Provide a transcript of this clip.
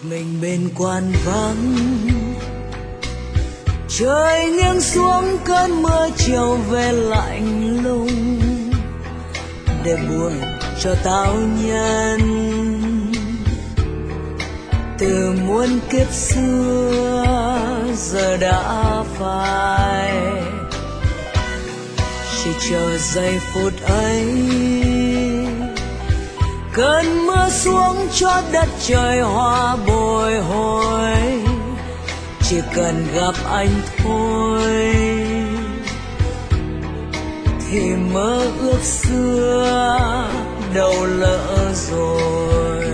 mình bên quan vắng, trời nghiêng xuống cơn mưa chiều về lạnh lùng, để buồn cho tao nhân từ muôn kiếp xưa giờ đã phai, chỉ chờ giây phút ấy cơn mưa xuống cho đất trời hoa bồi hồi, chỉ cần gặp anh thôi thì mơ ước xưa đâu lỡ rồi.